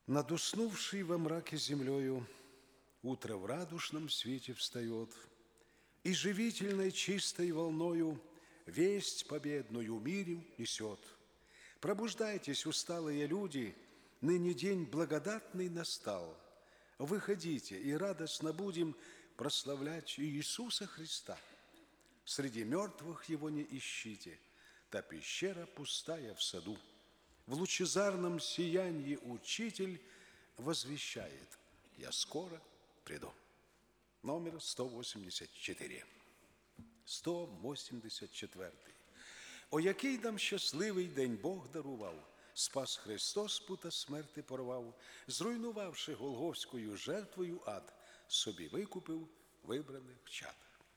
Над уснувшей во мраке землею утро в радужном свете встает, и живительной чистой волною весть победную миру несет. Пробуждайтесь, усталые люди, ныне день благодатный настал. Выходите, и радостно будем прославлять Иисуса Христа. Среди мертвых Его не ищите, та пещера пустая в саду. В лучезарном сиянии Учитель возвещает: «Я скоро приду». Номер 184. 184. О, який нам щасливий день Бог дарував! Спас Христос, пута смерти порвав, зруйнувавши голгофською жертвою ад, собі викупив вибраних чад.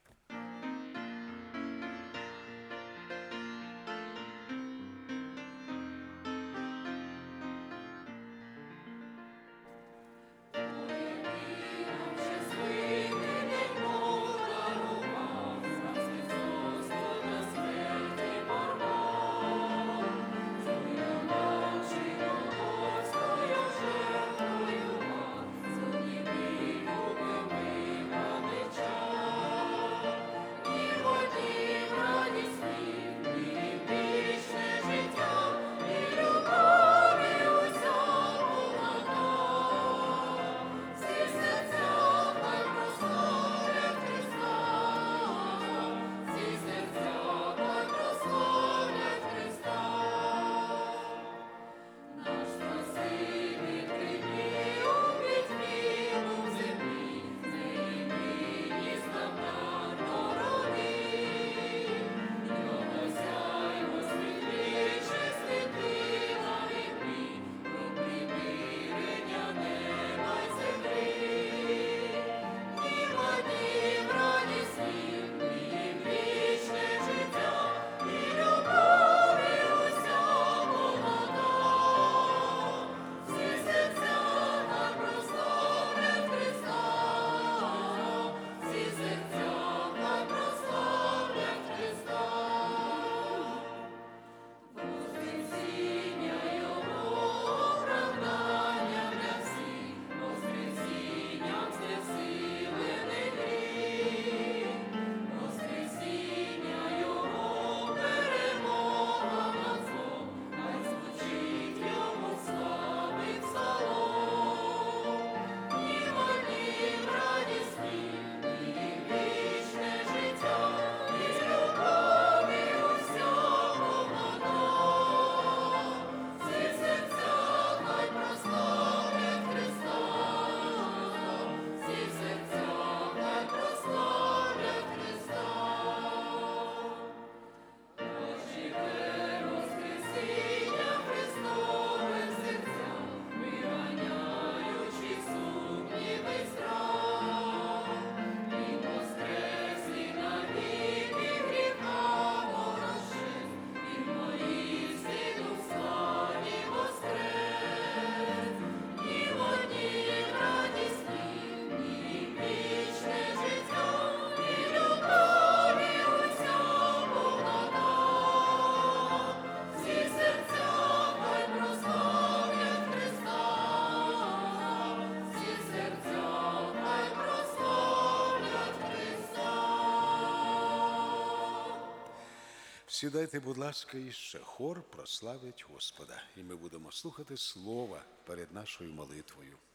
Сідайте, будь ласка, і ще хор прославить Господа. І ми будемо слухати слова перед нашою молитвою.